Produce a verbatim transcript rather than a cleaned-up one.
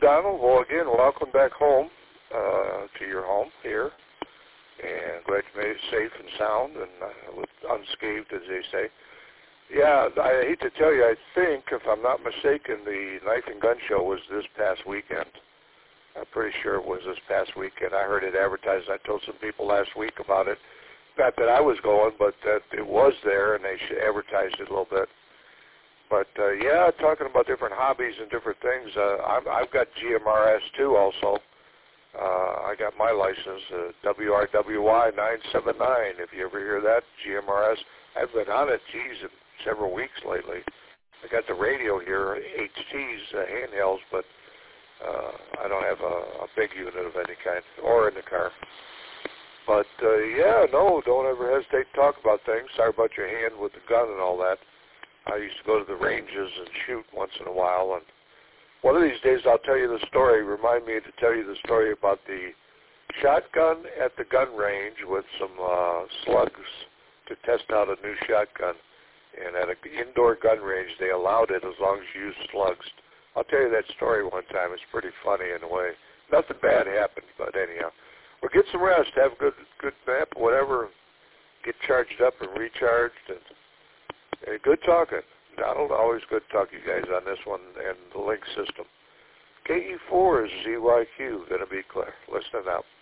Donald. Well, again, welcome back home uh, to your home here. And glad you made it safe and sound and uh, with unscathed, as they say. Yeah, I hate to tell you, I think, if I'm not mistaken, the Knife and Gun Show was this past weekend. I'm pretty sure it was this past weekend. I heard it advertised. I told some people last week about it. Not that I was going, but that it was there, and they advertised it a little bit. But, uh, yeah, talking about different hobbies and different things, uh, I've, I've got G M R S, too, also. Uh, I got my license, uh, W R W Y nine seven nine, if you ever hear that, G M R S. I've been on it, geez, in several weeks lately. I got the radio here, H T's, uh, handhelds, but uh, I don't have a, a big unit of any kind, or in the car. But, uh, yeah, no, don't ever hesitate to talk about things. Sorry about your hand with the gun and all that. I used to go to the ranges and shoot once in a while, and one of these days I'll tell you the story. Remind me to tell you the story about the shotgun at the gun range with some uh, slugs to test out a new shotgun. And at an indoor gun range, they allowed it as long as you use slugs. I'll tell you that story one time. It's pretty funny in a way. Nothing bad happened, but anyhow. Well, get some rest. Have a good, good nap, whatever. Get charged up and recharged. And, and good talking. Donald, always good to talk to you guys on this one and the link system. K E four is Z Y Q, going to be clear. Listening up.